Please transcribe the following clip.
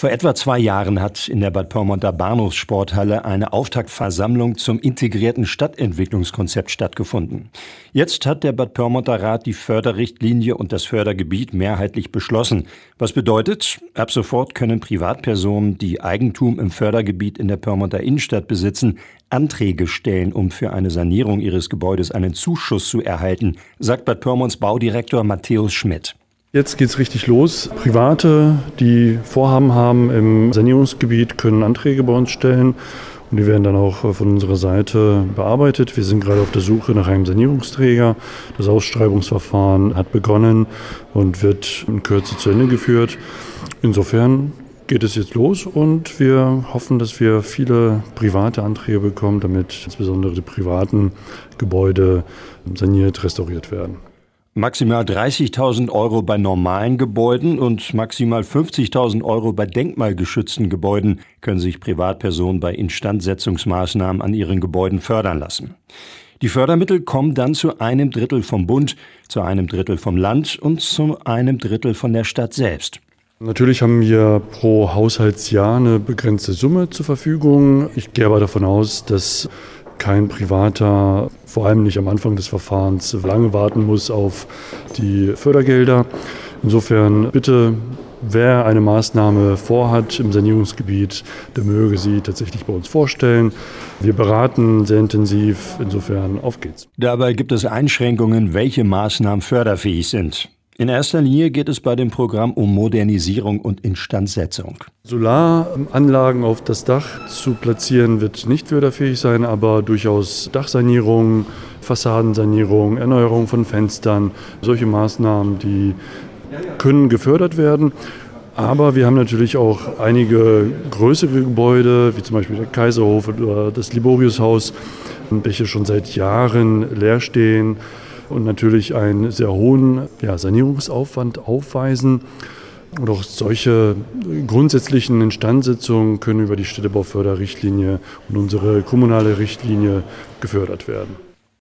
Vor etwa 2 Jahren hat in der Bad Pyrmonter Bahnhofssporthalle eine Auftaktversammlung zum integrierten Stadtentwicklungskonzept stattgefunden. Jetzt hat der Bad Pyrmonter Rat die Förderrichtlinie und das Fördergebiet mehrheitlich beschlossen. Was bedeutet, ab sofort können Privatpersonen, die Eigentum im Fördergebiet in der Pyrmonter Innenstadt besitzen, Anträge stellen, um für eine Sanierung ihres Gebäudes einen Zuschuss zu erhalten, sagt Bad Pyrmonts Baudirektor Matthäus Schmidt. Jetzt geht's richtig los. Private, die Vorhaben haben im Sanierungsgebiet, können Anträge bei uns stellen und die werden dann auch von unserer Seite bearbeitet. Wir sind gerade auf der Suche nach einem Sanierungsträger. Das Ausschreibungsverfahren hat begonnen und wird in Kürze zu Ende geführt. Insofern geht es jetzt los und wir hoffen, dass wir viele private Anträge bekommen, damit insbesondere die privaten Gebäude saniert, restauriert werden. Maximal 30.000 € bei normalen Gebäuden und maximal 50.000 € bei denkmalgeschützten Gebäuden können sich Privatpersonen bei Instandsetzungsmaßnahmen an ihren Gebäuden fördern lassen. Die Fördermittel kommen dann zu 1/3 vom Bund, zu 1/3 vom Land und zu 1/3 von der Stadt selbst. Natürlich haben wir pro Haushaltsjahr eine begrenzte Summe zur Verfügung. Ich gehe aber davon aus, dass kein Privater, vor allem nicht am Anfang des Verfahrens, lange warten muss auf die Fördergelder. Insofern bitte, wer eine Maßnahme vorhat im Sanierungsgebiet, der möge sie tatsächlich bei uns vorstellen. Wir beraten sehr intensiv, insofern auf geht's. Dabei gibt es Einschränkungen, welche Maßnahmen förderfähig sind. In erster Linie geht es bei dem Programm um Modernisierung und Instandsetzung. Solaranlagen auf das Dach zu platzieren wird nicht förderfähig sein, aber durchaus Dachsanierung, Fassadensanierung, Erneuerung von Fenstern, solche Maßnahmen, die können gefördert werden. Aber wir haben natürlich auch einige größere Gebäude, wie zum Beispiel der Kaiserhof oder das Liboriushaus, welche schon seit Jahren leer stehen und natürlich einen sehr hohen Sanierungsaufwand aufweisen. Und auch solche grundsätzlichen Instandsetzungen können über die Städtebauförderrichtlinie und unsere kommunale Richtlinie gefördert werden.